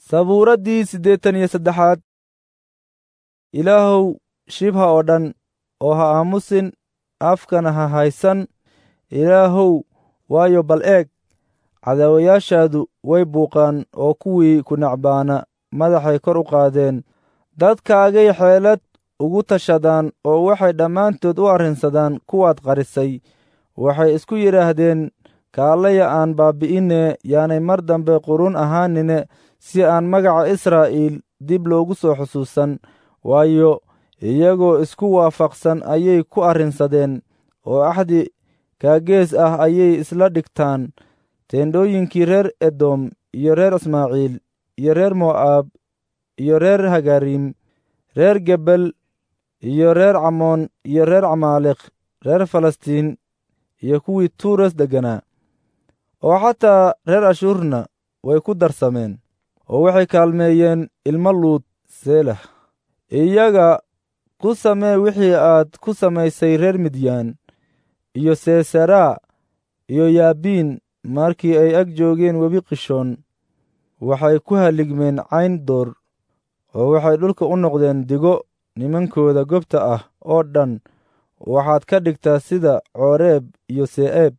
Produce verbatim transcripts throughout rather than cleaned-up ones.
sabuuraddii siddeetan iyo saddexaad. ilaahow shibha oo dhan oo ha aamusin, afkana ha haysan. ilaahow waayo bal eeg, cadaawayaashaadu way buuqaan oo kuwii ku nacbaana madaxay kor u qaadeen. dadkaagay xeelad ugu tashadaan oo waxay dhammaantood u arrinsadaan kuwaad qarisay. waxay isku yidhaahdeen, kaalaya aan baabbi'inne, yaanay mar dambe qurun ahaanine, si aan magaca Israa'iil dib loogu soo xusuusan. waayo iyagoo isku waafaqsan ayay ku arrinsadeen, oo axdi kaagees ah ayay isla dhigtaan. teendhooyinkii reer edom iyo reer ismaaciil iyo reer mo'aab iyo reer hagaariim, reer gebel iyo reer camoon iyo reer camaaleq, reer falastiin iyo kuwii tuuras degganaa, oo xataa reer ashuurna way ku darsameen, oo waxay kaalmeeyeen ilmo luud. selah. iyaga ku samee wixii aad ku samaysay reer midyaan iyo seesaraa iyo yaabiin markii ay ag joogeen webi qishoon. waxay ku halligmeen cayn door, oo waxay dhulka u noqdeen digo. nimankooda gobta ah oo dhan waxaad ka dhigtaa sida cooreeb iyo se'eeb,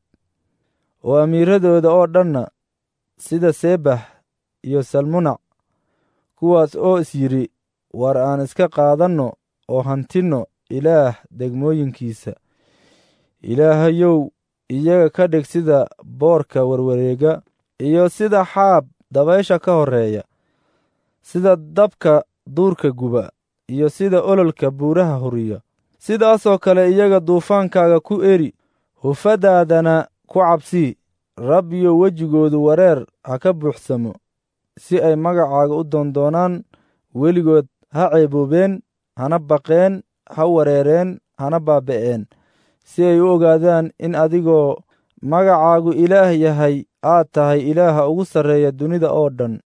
oo amiiradooda oo dhanna sida seebah iyo salmunac, kuwaas oo is yidhi, war aan iska qaadanno oo hantinno ilaah degmooyinkiisa. ilaahayow iyaga ka dhig sida boorka warwareega iyo sida xaab dabaysha ka horreeya, sida dabka duurka guba iyo sida ololka buuraha huriya. sidaasoo kale iyaga duufaankaaga ku eri, hufadaadana ku cabsii. rabbiyo wejigoodu wareer ha ka buuxsamo, si ay magacaaga u doondoonaan. weligood ha ceeboobeen, hana baqeen, ha wareereen, hana baaba'een, si ay u ogaadaan in adigoo magacaagu ilaah yahay aad tahay ilaaha ugu sarreeya dunida oo dhan.